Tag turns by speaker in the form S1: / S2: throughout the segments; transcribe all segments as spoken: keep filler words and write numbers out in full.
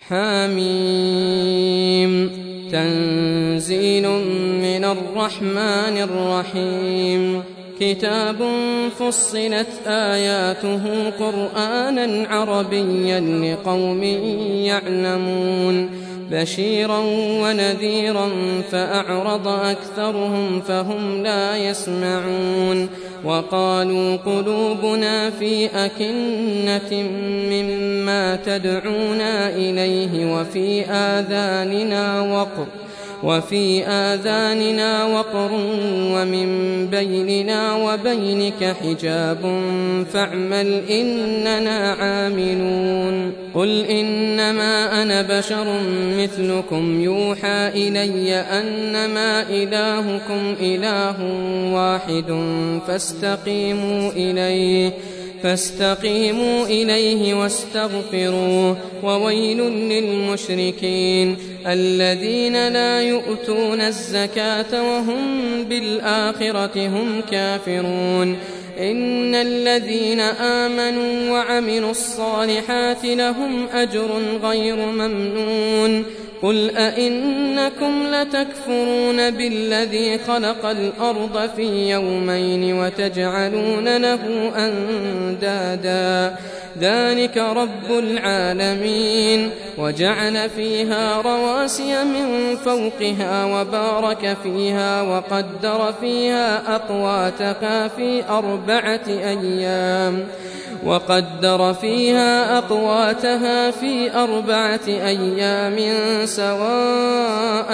S1: حميم تنزيل من الرحمن الرحيم كتاب فصلت آياته قرآنا عربيا لقوم يعلمون بشيرا ونذيرا فأعرض أكثرهم فهم لا يسمعون وقالوا قلوبنا في أكنة مما تدعونا إليه وفي آذاننا وقر وفي آذاننا وقر ومن بيننا وبينك حجاب فاعمل إننا عاملون قل إنما أنا بشر مثلكم يوحى إلي أنما إلهكم إله واحد فاستقيموا إليه فاستقيموا إليه واستغفروه وويل للمشركين الذين لا يؤتون الزكاة وهم بالآخرة هم كافرون إن الذين آمنوا وعملوا الصالحات لهم أجر غير ممنون قل أئنكم لتكفرون بالذي خلق الأرض في يومين وتجعلون له أندادا ذلك رب العالمين وجعل فيها رواسي من فوقها وبارك فيها وقدر فيها أقواتها في أربعة أيام وقدر فيها أقواتها في أربعة أيام سواء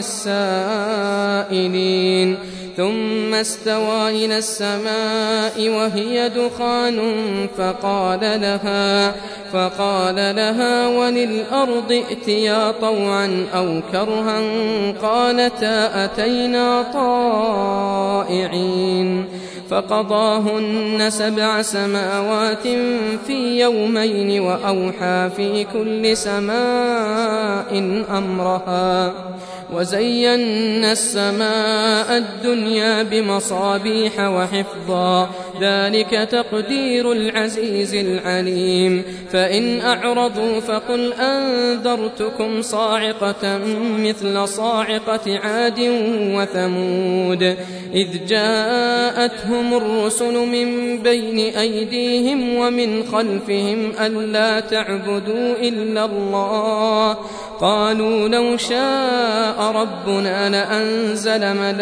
S1: للسائلين ثم استوى إلى السماء وهي دخان فقال لها فقال لها وللأرض ائتيا طوعا أو كرها قالتا أتينا طائعين فقضاهن سبع سماوات في يومين وأوحى في كل سماء أمرها وزينا السماء الدنيا بمصابيح وحفظا ذلك تقدير العزيز العليم فإن أعرضوا فقل أنذرتكم صاعقة مثل صاعقة عاد وثمود إذ جاءتهم الرسل من بين أيديهم ومن خلفهم ألا تعبدوا إلا الله قالوا لو شاء ربنا لأنزل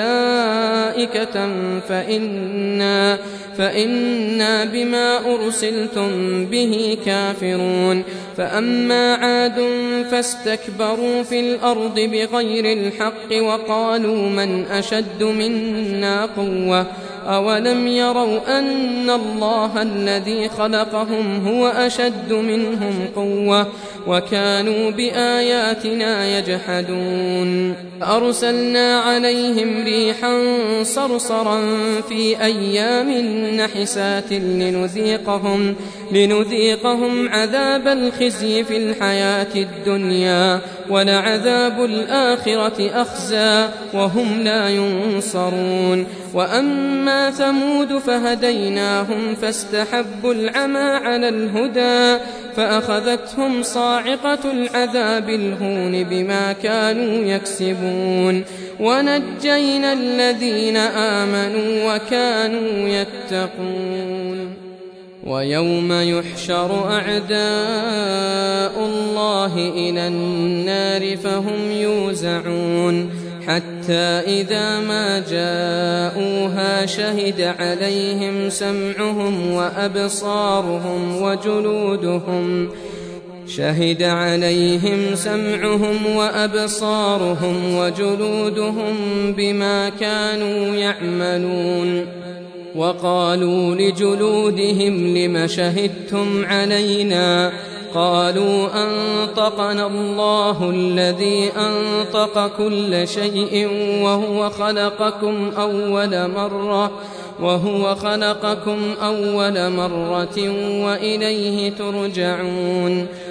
S1: ملائكة فإنا, فإنا بما أرسلتم به كافرون فأما عاد فاستكبروا في الأرض بغير الحق وقالوا من أشد منا قوة أولم يروا أن الله الذي خلقهم هو أشد منهم قوة وكانوا بآياتنا يجحدون أرسلنا عليهم ريحا صرصرا في أيام نحسات لنذيقهم, لنذيقهم عذاب الخزي في الحياة الدنيا ولعذاب الآخرة أخزى وهم لا ينصرون وأما ثمود فهديناهم فاستحبوا العمى على الهدى فأخذتهم صاعقة العذاب الهون بما كانوا يكسبون ونجينا الذين آمنوا وكانوا يتقون ويوم يحشر أعداء الله إلى النار فهم يوزعون حتى إذا ما جاءوها شهد عليهم سمعهم وأبصارهم وجلودهم شهد عليهم سمعهم وأبصارهم وجلودهم بما كانوا يعملون وقالوا لجلودهم لم شهدتم علينا قالوا أنطقنا الله الذي أنطق كل شيء وهو خلقكم أول مرة وهو خلقكم أول مرة وإليه ترجعون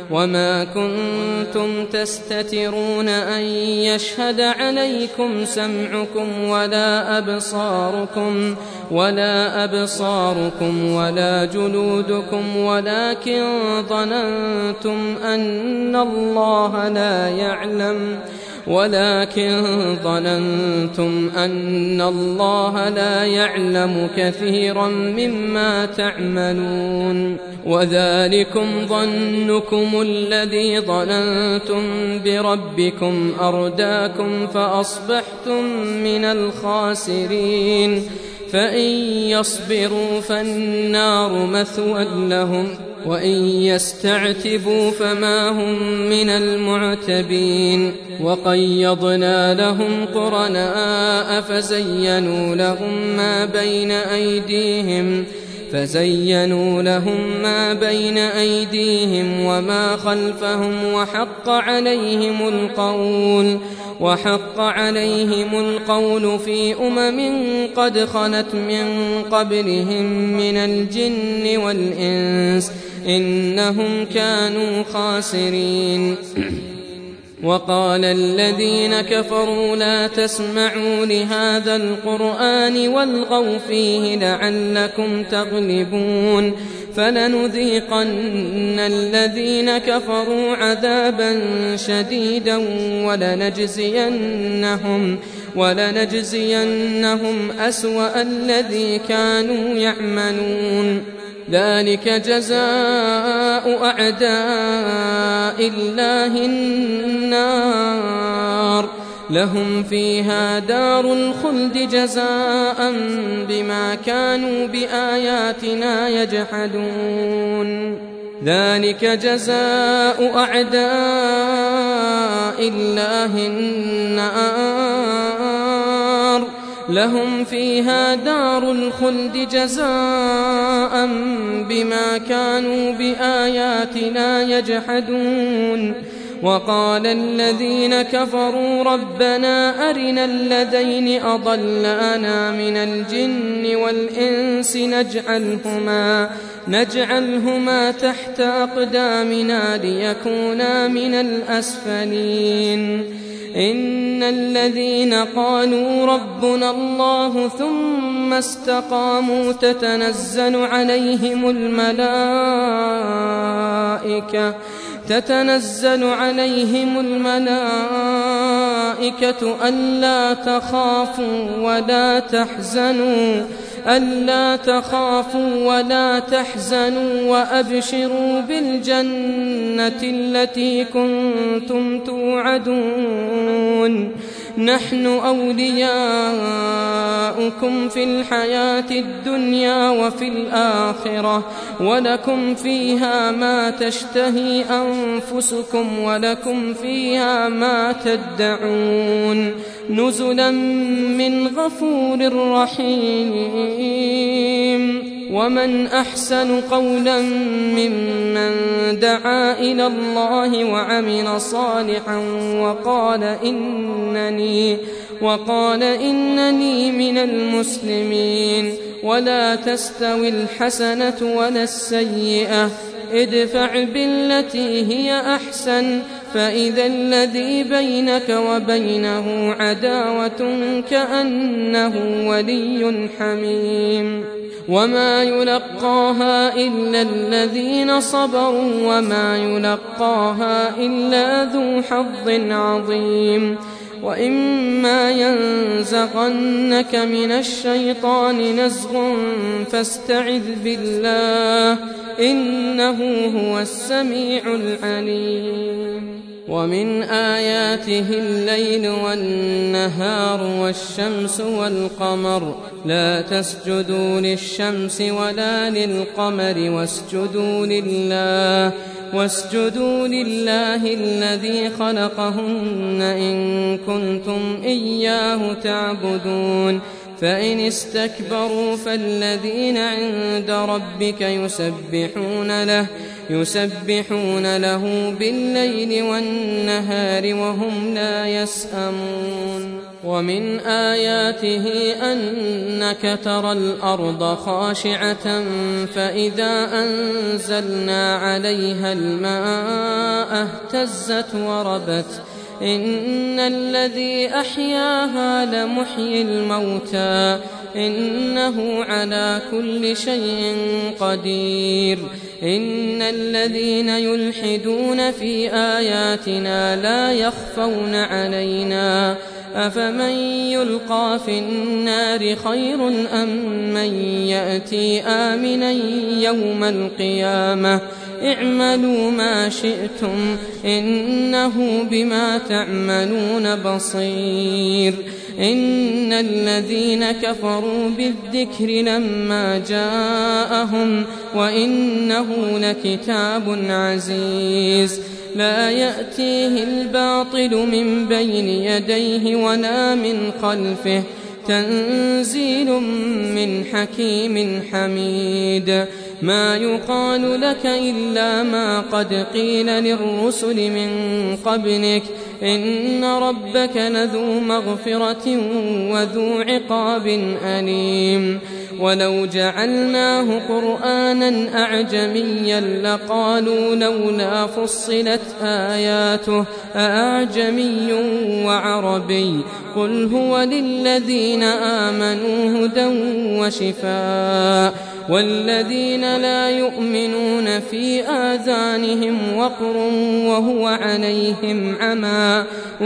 S1: وما كنتم تستترون أن يشهد عليكم سمعكم ولا أبصاركم ولا أبصاركم ولا جلودكم ولكن ظننتم أن الله لا يعلم ولكن ظننتم أن الله لا يعلم كثيرا مما تعملون وذلكم ظنكم الذي ظننتم بربكم أرداكم فأصبحتم من الخاسرين فإن يصبروا فالنار مثوى لهم وإن يستعتبوا فما هم من المعتبين وقيضنا لهم قرناء فزينوا لهم ما بين أيديهم فزينوا لهم ما بين أيديهم وما خلفهم وحق عليهم القول وحق عليهم القول في أمم قد خلت من قبلهم من الجن والإنس إنهم كانوا خاسرين وقال الذين كفروا لا تسمعوا لهذا القرآن والغوا فيه لعلكم تغلبون فلنذيقن الذين كفروا عذابا شديدا ولنجزينهم ولنجزينهم أسوأ الذي كانوا يعملون ذلك جزاء أعداء الله النار لهم فيها دار الخلد جزاء بما كانوا بآياتنا يجحدون ذلك جزاء أعداء الله النار لهم فيها دار الخلد جزاء بما كانوا بآياتنا يجحدون وقال الذين كفروا ربنا أرنا الذين أضلانا من الجن والإنس نجعلهما نجعلهما تحت أقدامنا ليكونا من الأسفلين إن الذين قالوا ربنا الله ثم استقاموا تتنزل عليهم الملائكة تتنزل عليهم الملائكة ألا تخافوا ولا تحزنوا ألا تخافوا ولا تحزنوا وأبشروا بالجنة التي كنتم توعدون نحن أولياؤكم في الحياة الدنيا وفي الآخرة ولكم فيها ما تشتهي أنفسكم ولكم فيها ما تدعون نزلا من غفور رحيم ومن أحسن قولا ممن دعا إلى الله وعمل صالحا وقال إنني وقال إنني من المسلمين ولا تستوي الحسنة ولا السيئة ادفع بالتي هي أحسن فإذا الذي بينك وبينه عداوة كأنه ولي حميم وما يلقاها إلا الذين صبروا وما يلقاها إلا ذو حظ عظيم وإما ينزغنك من الشيطان نزغ فاستعذ بالله إنه هو السميع العليم ومن آياته الليل والنهار والشمس والقمر لا تسجدوا للشمس ولا للقمر واسجدوا لله واسجدوا لله الذي خلقهن إن كنتم إياه تعبدون فإن استكبروا فالذين عند ربك يسبحون له يسبحون له بالليل والنهار وهم لا يسأمون ومن آياته أنك ترى الأرض خاشعة فإذا أنزلنا عليها الماء اهتزت وربت إن الذي أحياها لمحيي الموتى إنه على كل شيء قدير إن الذين يلحدون في آياتنا لا يخفون علينا أفمن يلقى في النار خير أم من يأتي آمنا يوم القيامة اعملوا ما شئتم إنه بما تعملون بصير إن الذين كفروا بالذكر لما جاءهم وإنه لكتاب عزيز لا يأتيه الباطل من بين يديه ولا من خلفه تنزيل من حكيم حميد ما يقال لك إلا ما قد قيل للرسل من قبلك إن ربك لذو مغفرة وذو عقاب أليم ولو جعلناه قرآنا أعجميا لقالوا لولا فصلت آياته أأعجمي وعربي قل هو للذين آمنوا هدى وشفاء والذين لا يؤمنون في آذانهم وقر وهو عليهم عمى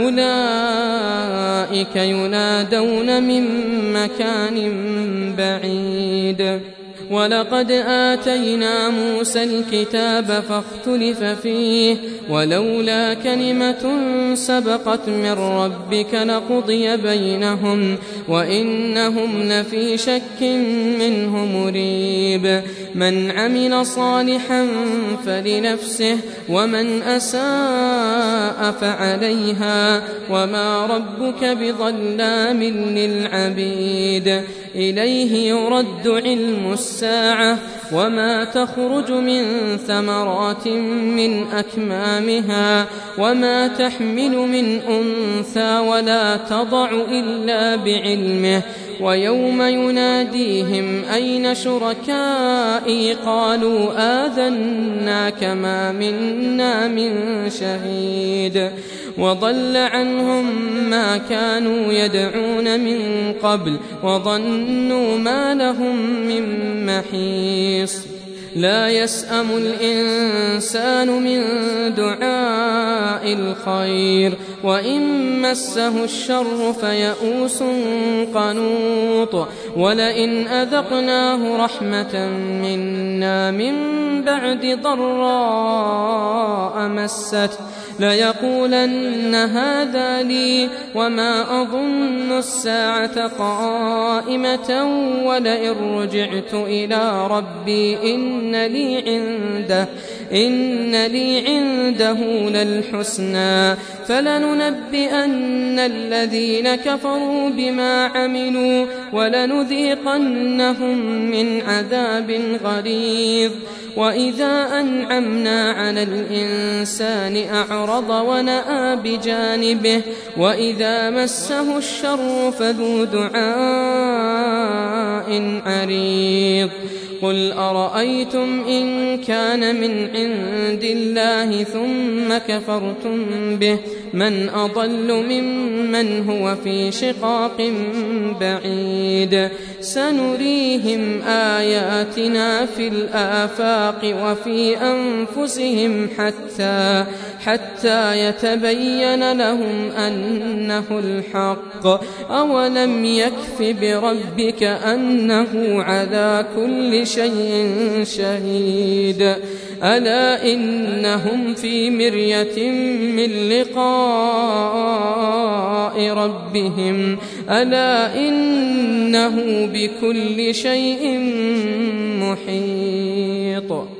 S1: أولئك ينادون من مكان بعيد ولقد آتينا موسى الكتاب فاختلف فيه ولولا كلمة سبقت من ربك لقضي بينهم وإنهم لفي شك منه مريب من عمل صالحا فلنفسه ومن أساء فعليها وما ربك بظلام للعبيد إليه يرد علم الساعة وما تخرج من ثمرات من أكمامها وما تحمل من أنثى ولا تضع إلا بعلمه ويوم يناديهم أين شركائي قالوا آذناك ما منا من شهيد وضل عنهم ما كانوا يدعون من قبل وظنوا ما لهم من محيص لا يسأم الإنسان من دعاء الخير وإن مسه الشر فيئوس قنوط ولئن أذقناه رحمة منا من بعد ضراء مسته ليقولن هذا لي وما أظن الساعة قائمة ولئن رجعت إلى ربي إن لي عنده إن لي عنده للحسنى فلننبئن الذين كفروا بما عملوا ولنذيقنهم من عذاب غليظ وإذا أنعمنا على الإنسان أعرض ونأى بجانبه وإذا مسه الشر فذو دعاء عريض قل أرأيتم إن كان من عند الله ثم كفرتم به من أضل ممن هو في شقاق بعيد سنريهم آياتنا في الآفاق وفي أنفسهم حتى حتى يتبين لهم أنه الحق أولم يكف بربك أنه على كل شيء شهيد ألا إنهم في مرية من لقاء ربهم ألا إنه بكل شيء محيط.